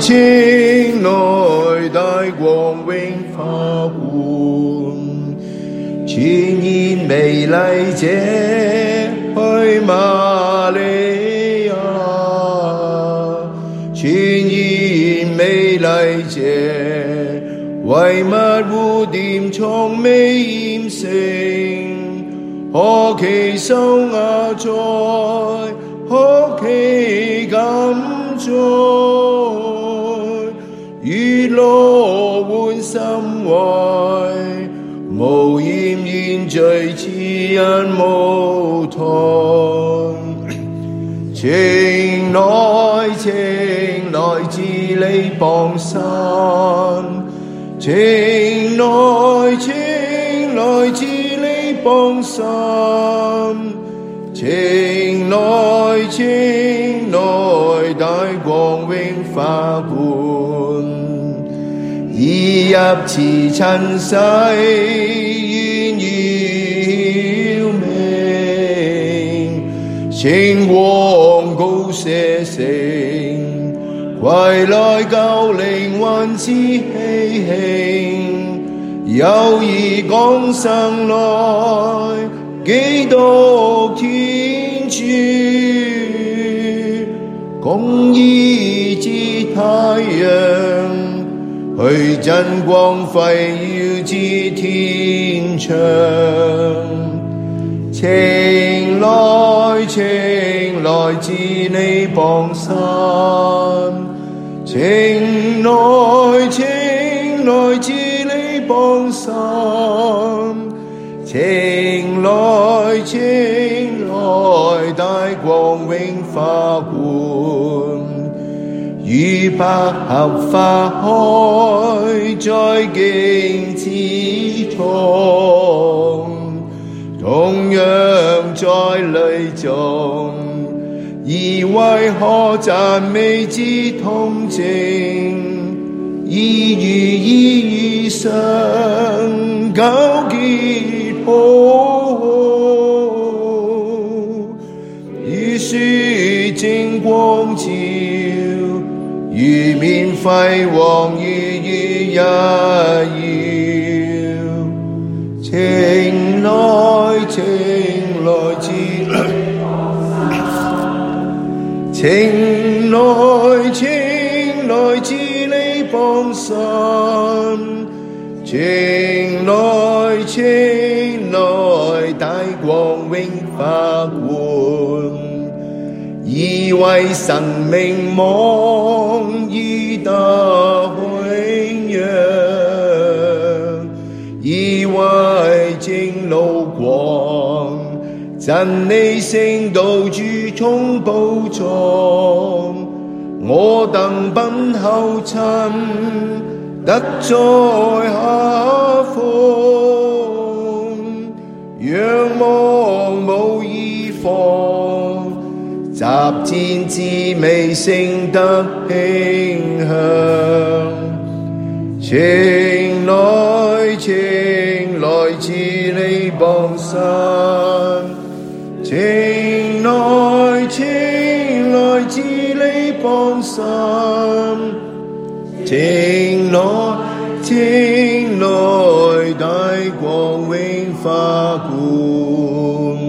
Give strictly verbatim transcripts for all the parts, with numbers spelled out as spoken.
情來大光榮華冠，全然美麗者去瑪利亞，全然美麗者為密護典藏未掩成，何其秀雅哉，何其感哉，如羅換心懷，無厭現在此人舞台，情來情來自你邦山，情來情來自你邦山，情來情來大光榮華冠，已入此塵世願耀明，星光高射成，歸來救靈魂之喜慶，有意降生來基督天主，公義之太陽，去真光輝耀至天長，情來情來自你邦山，情來情來自你邦山，情來情來大光榮華冠，如百合花開在荊之中，同樣在淚中，而為何讚美之痛靜，而如意衣裳糾結好好，如雪正光照，如面輝煌如月一耀，情來情來自情來情來自你邦山，情來情來大光榮華冠，以為生命夢已得榮耀，以為正路光，真理聖道主從寶藏，我等奔後塵，得在下風，仰望無異妨，集戰至美聖德馨香，情來情來自你邦山，情來情來自你邦山，情來情來大光榮華冠。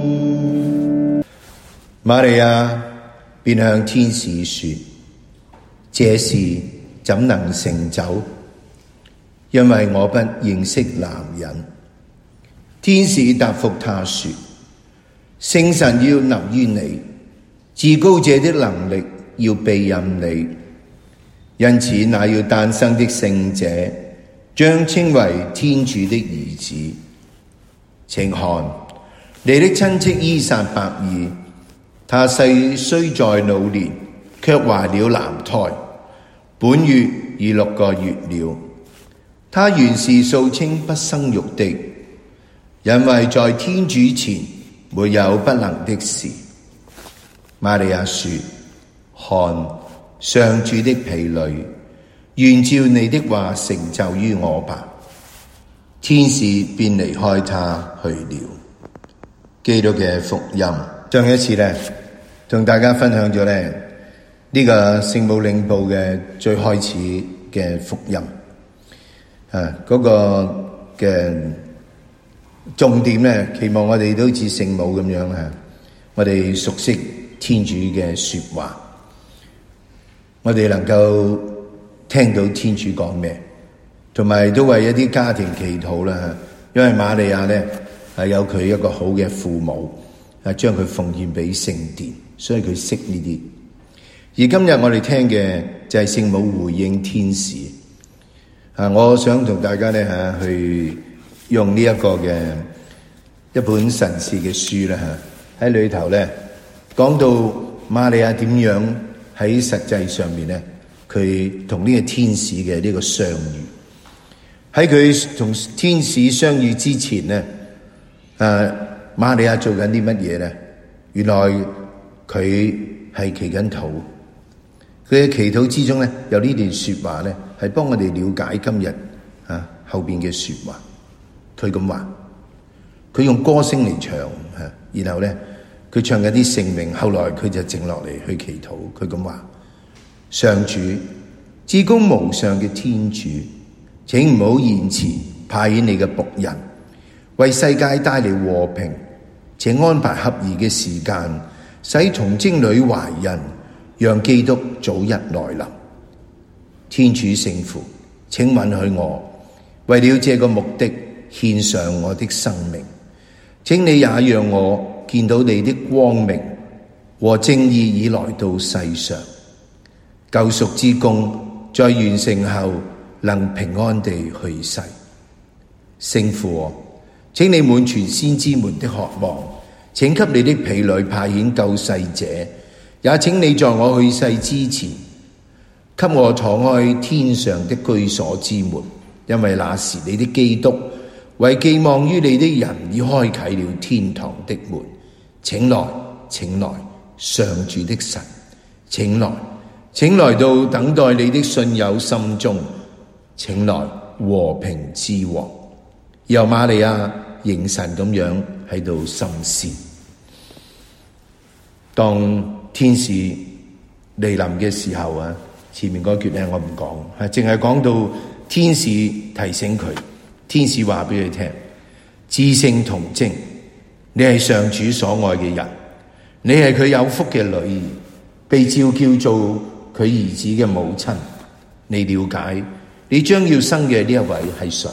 瑪利亞便向天使說：這事怎能成就？因為我不認識男人。天使答覆他說：聖神要臨於你，至高者的能力要庇蔭你，因此那要誕生的聖者將稱為天主的兒子。請看，你的親戚依撒伯爾，他細雖在老年，卻懷了男胎，本月已六個月了。他原是素稱不生育的，因為在天主前沒有不能的事。瑪利亞說：看，上主的婢女，願照你的話成就於我吧。天使便離開他去了。基督嘅福音。上一次呢，同大家分享咗呢呢個聖母領報嘅最開始嘅福音，啊，嗰個嘅重點咧，期望我哋都似聖母咁樣吓，我哋熟悉天主嘅說話，我哋能夠聽到天主講咩，同埋都為一啲家庭祈禱啦吓，因為瑪利亞咧係有佢一個好嘅父母，啊，將佢奉獻俾聖殿，所以佢識呢啲。而今日我哋聽嘅就係聖母回應天使，啊，我想同大家咧吓去用呢一個嘅一本神事嘅書啦吓，喺裏頭咧講到瑪利亞點樣喺實際上面咧，佢同呢個天使嘅呢個相遇。喺佢同天使相遇之前咧，誒，瑪利亞做緊啲乜嘢咧？原來佢係祈緊禱。佢嘅祈禱之中咧，有呢段說話咧，係幫我哋了解今日啊後邊嘅說話。佢咁話，佢用歌聲嚟唱吓，然後咧佢唱緊啲聖詠，後來佢就靜落嚟去祈禱。佢咁話：上主，至高無上嘅天主，請唔好延遲派遣你嘅僕人，為世界帶嚟和平，請安排合宜嘅時間，使童貞女懷孕，讓基督早日來臨。天主聖父，請允許我為了這個目的獻上我的生命，請你也讓我見到你的光明和正義已來到世上，救贖之功在完成後能平安地去世。聖父，請你滿全先知們的渴望，請給你的婢女派遣救世者，也請你在我去世之前，給我敞開天上的居所之門，因為那時你的基督為寄望於你的人已開啟了天堂的門。請來，請來，上主的神，請來，請來到等待你的信友心中，請來和平之王。由瑪利亞凝神咁樣喺度深思。當天使嚟臨嘅時候啊，前面嗰句咧我唔講，係淨係講到天使提醒佢，天使話俾佢聽：至聖童貞，你係上主所愛嘅人，你係佢有福嘅女兒，被召叫做佢兒子嘅母親。你了解你將要生嘅呢一位係誰？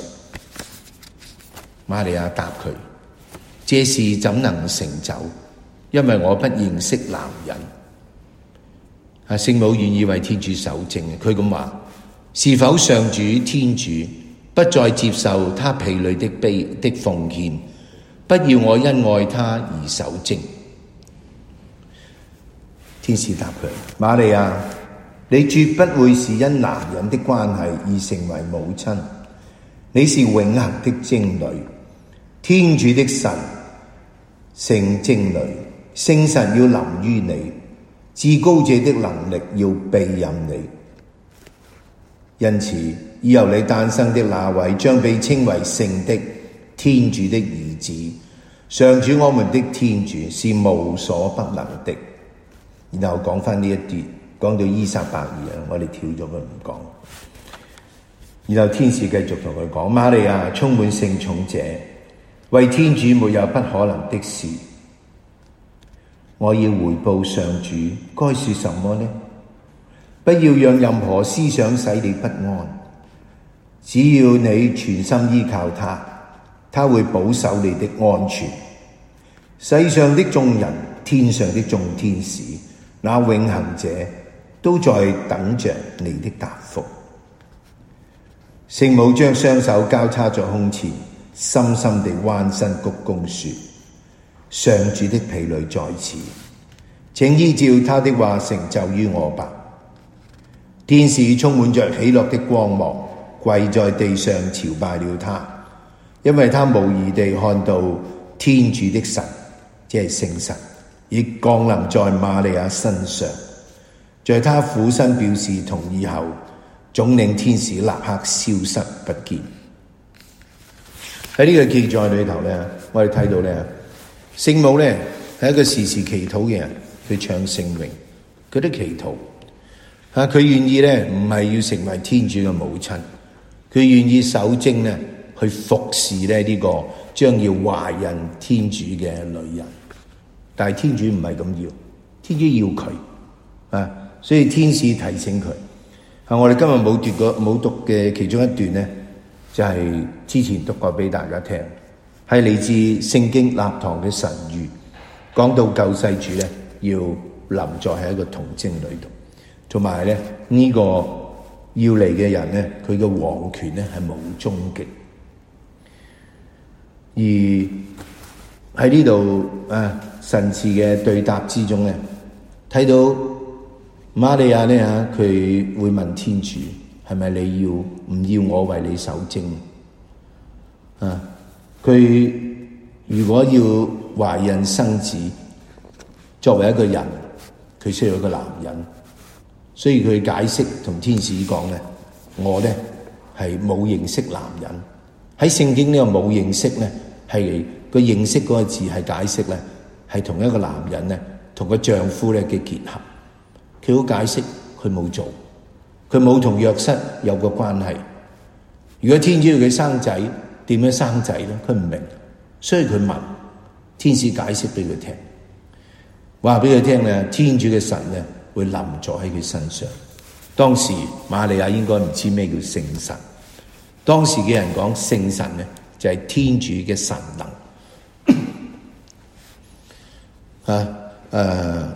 瑪利亞答佢：這事怎能成就？因為我不認識男人。啊，聖母願意為天主守證，佢咁話：是否上主天主不再接受他婢女的卑的奉獻，不要我因愛他而守證？天使答佢：瑪利亞，你絕不會是因男人的關係而成為母親，你是永恆的貞女，天主的神聖貞女，聖神要臨於你，至高者的能力要庇蔭你，因此以由你誕生的那位將被稱為聖的天主的兒子。上主我們的天主是無所不能的。然後講翻呢一段，講到依撒伯爾，我哋跳咗佢唔講。然後天使繼續同佢講：瑪利亞充滿聖寵者，為天主沒有不可能的事。我要回報上主，該說什麼呢？不要讓任何思想使你不安，只要你全心依靠他，他會保守你的安全。世上的眾人，天上的眾天使，那永恆者都在等着你的答覆。聖母將雙手交叉在胸前，深深地彎身鞠躬說：上主的婢女在此，請依照他的話成就於我吧。天使充滿着喜樂的光芒，跪在地上朝拜了他，因為他無疑地看到天主的神，即係聖神，已降臨在瑪利亞身上。在他俯身表示同意後，總領天使立刻消失不見。喺呢個記載裏頭咧，我哋睇到咧，聖母咧係一個時時祈禱嘅人，佢唱聖詠，佢都祈禱。 啊，佢願意咧唔係要成為天主嘅母親，佢願意守貞咧去服侍咧呢個將要懷孕天主嘅女人。但係天主唔係咁要，天主要佢啊，所以天使提醒佢。啊，我哋今日冇讀過冇讀嘅其中一段咧，就係、是、之前讀過俾大家聽，係嚟自聖經立堂嘅神諭，講到救世主咧要臨在喺一個童貞裏度，同埋咧呢、這個要嚟嘅人咧，佢嘅王權咧係冇終極。而喺呢度啊，神賜嘅對答之中咧，睇到瑪利亞咧吓，佢會問天主：係咪你要唔要我為你守貞？啊，佢如果要懷孕生子，作為一個人，佢需要一個男人，所以佢解釋同天使講咧，我咧係冇認識男人。喺聖經呢個冇認識咧，係個認識嗰個字係解釋咧，係同一個男人咧同個丈夫咧嘅結合。佢好解釋，佢冇做，佢冇同約瑟有個關係。如果天主要佢生仔，點樣生仔咧？佢唔明，所以佢問天使解釋俾佢聽，話俾佢聽咧，天主嘅神咧會臨在喺佢身上。當時瑪利亞應該唔知咩叫聖神。當時嘅人講聖神咧，就係天主嘅神能。啊，誒、呃，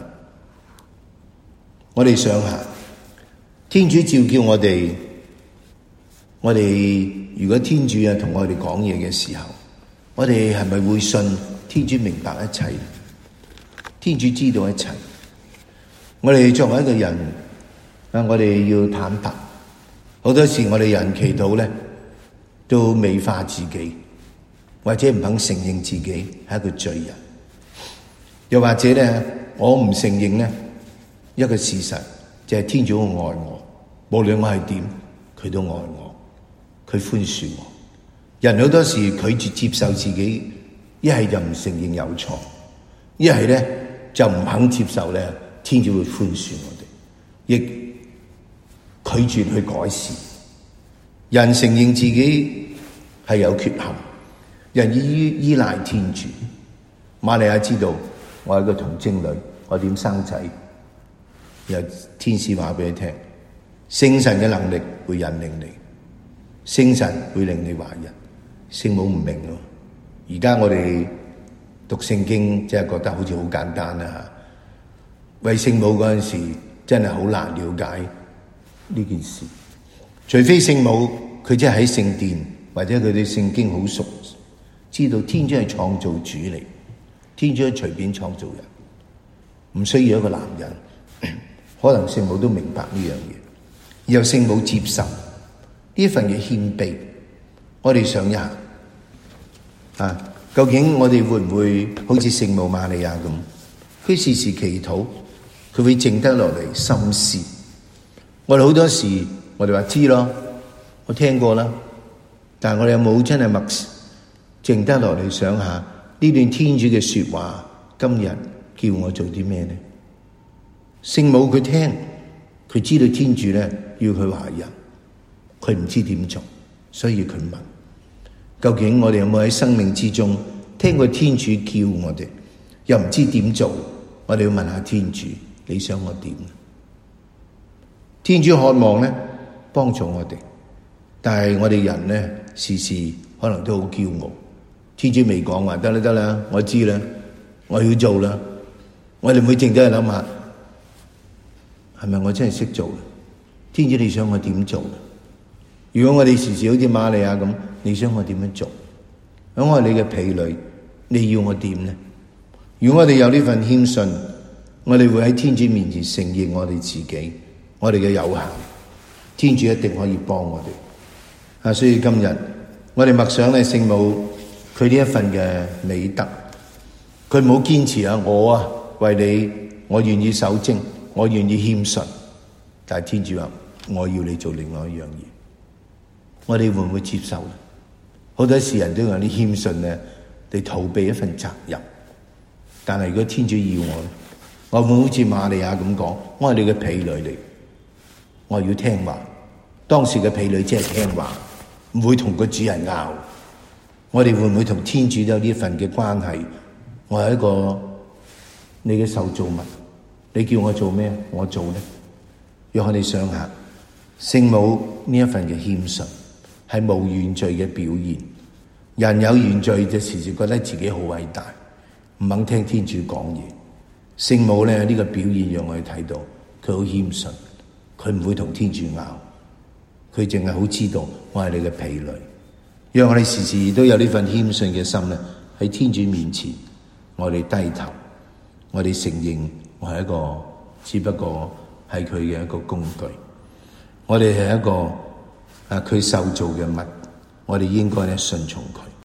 我哋想下，天主召叫我哋，我哋如果天主啊同我哋講嘢嘅時候，我哋係咪會信天主明白一切？天主知道一切。我哋作為一個人啊，我哋要坦白。好多時我哋人祈禱咧，都美化自己，或者唔肯承認自己係一個罪人，又或者咧，我唔承認咧一個事實，就係天主好愛我，無論我係點，佢都愛我，佢寬恕我。人好多時拒絕接受自己，一係就唔承認有錯，一係咧就唔肯接受咧，天主會寬恕我哋，亦拒絕去改善。人承認自己係有缺陷，人依依賴天主。瑪利亞知道我係個童貞女，我點生仔？有天使話俾你聽，聖神嘅能力會引領你，聖神會令你懷孕。聖母唔明咯，而家我哋讀聖經真係覺得好似好簡單啦吓。為聖母嗰陣時真係好難了解呢件事，除非聖母佢真係喺聖殿或者佢對聖經好熟，知道天主係創造主嚟，天主係隨便創造人，唔需要一個男人。可能聖母都明白呢樣嘢，然後聖母接受呢份嘅謙卑。我哋想一下啊，究竟我哋會唔會好似聖母瑪利亞咁，佢時時祈禱，佢會靜得落嚟深思。我哋好多時我哋話知咯，我聽過啦，但係我哋有冇真係默靜得落嚟想下呢段天主嘅說話，今日叫我做啲咩呢？聖母佢聽，佢知道天主咧要佢懷孕，佢唔知點做，所以佢問：究竟我哋有冇喺生命之中聽過天主叫我哋，又唔知點做？我哋要問下天主，你想我點？天主渴望咧幫助我哋，但係我哋人咧時時可能都好驕傲。天主未講話得啦得啦，我知啦，我要做啦。我哋每靜都係諗下，係咪我真係識做？天主你想我點做？如果我哋時時好似瑪利亞咁，你想我點樣做？咁我係你嘅婢女，你要我點呢？如果我哋有呢份謙遜，我哋會喺天主面前承認我哋自己，我哋嘅有限，天主一定可以幫我哋。啊，所以今日我哋默想咧聖母佢呢一份嘅美德，佢冇堅持啊，我啊為你，我願意守貞，我願意謙遜，但係天主話我要你做另外一樣嘢，我哋會唔會接受咧？好多時人都有啲謙遜咧，嚟逃避一份責任。但係如果天主要我，我會好似瑪利亞咁講，我係你嘅婢女嚟， 我要聽話。當時嘅婢女即係聽話，唔會同個主人拗。我哋會唔會同天主有呢份嘅關係？我係一個你嘅受造物，你叫我做咩，我做呢？讓我哋想下，聖母呢一份嘅謙遜係無原罪嘅表現。人有原罪就時時覺得自己好偉大，唔肯聽天主講嘢。聖母咧呢、這個表現讓我哋睇到佢好謙遜，佢唔會同天主拗，佢淨係好知道我係你嘅婢女。讓我哋時時都有呢份謙遜嘅心咧，喺天主面前，我哋低頭，我哋承認我係一個只不過係佢嘅一個工具，我哋係一個啊佢受造嘅物，我哋應該咧順從佢。